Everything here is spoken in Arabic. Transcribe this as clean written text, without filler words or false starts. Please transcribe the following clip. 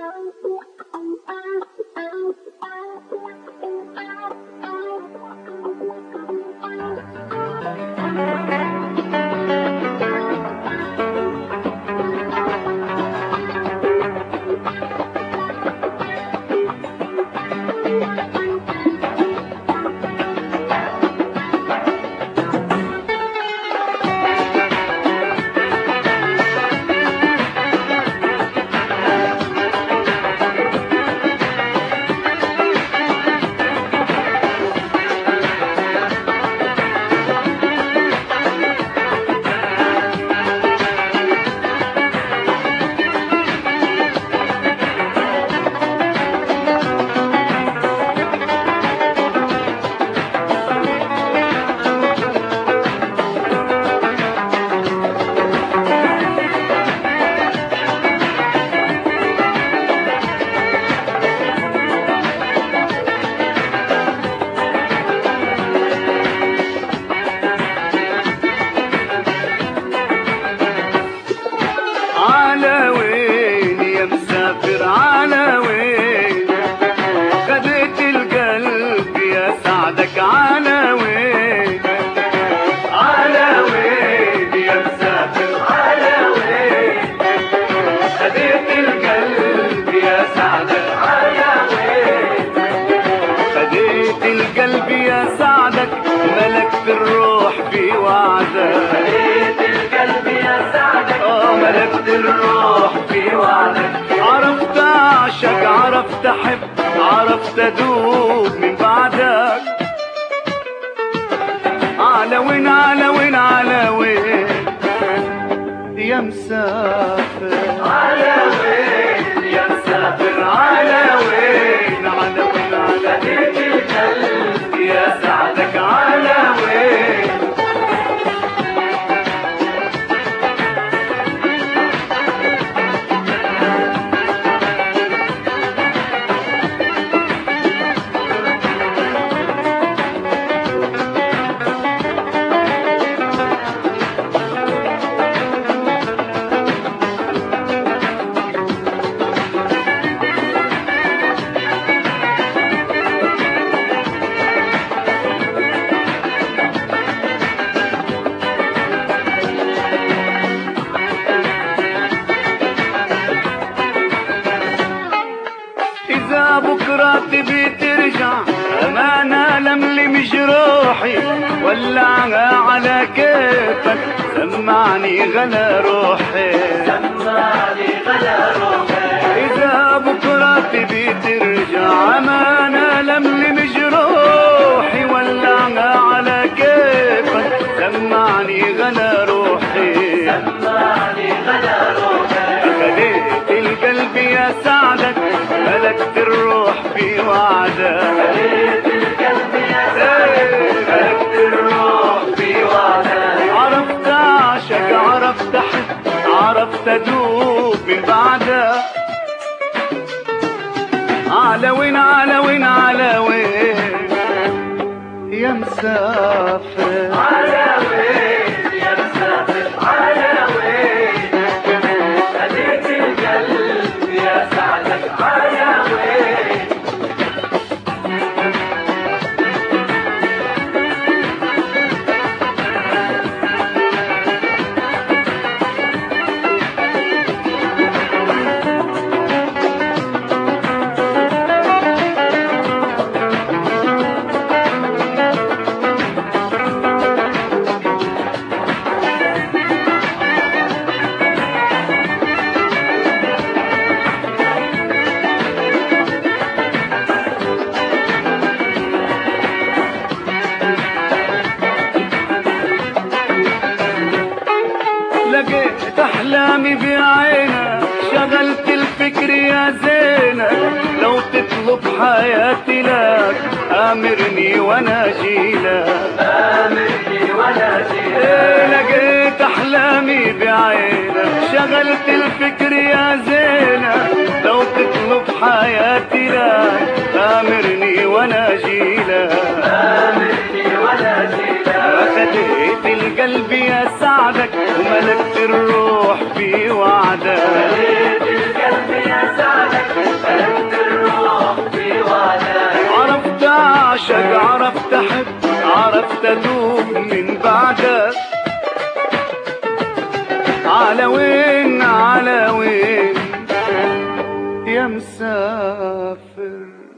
ملكت الروح في وعدك، خليت القلب يا سعدك، ملكت الروح في وعدك. عرفت اعشق، عرفت احب، عرفت ادوب من بعدك. على وين على وين على وين يا مسافر، على وين يا مسافر، على وين على وين على خليت القلب يا سعدك، على وين. إذا بكرة تبي ترجع أمانة لملم جروحي، ولعها على كيفك، سمعني غلا روحي، سمعني غلا روحي. إذا بكرة تبي ترجع أمانة لملم جروحي، ولعها على كيفك، سمعني غلا روحي، سمعني غلا روحي. خليت القلب يا سعدك، ملكت الروح في وعدك، خليت القلب يا سعدك، ملكت الروح في وعدك. عرفت اعشق، عرفت احب، عرفت ادوب من بعدك. على وين على وين على وين يا مسافر، على وين يا مسافر، على وين خليت القلب يا سعدك، على وين. لقيت احلامي بعينك، شغلت الفكر يا زينك، لو تطلب حياتي لك امرني وانا اجيلك، آمرني ولا جيلك. لقيت احلامي بعينك، شغلت الفكر يا زينك، لو تطلب حياتي لك امرني وانا اجيلك، آمرني ولا جيلك. خديت القلب يا سعدك، وملكت الروح في وعدك، خليت القلب يا سعدك، عاشق عرفت احب عرفت ادوب من بعدك. على وين على وين يا مسافر؟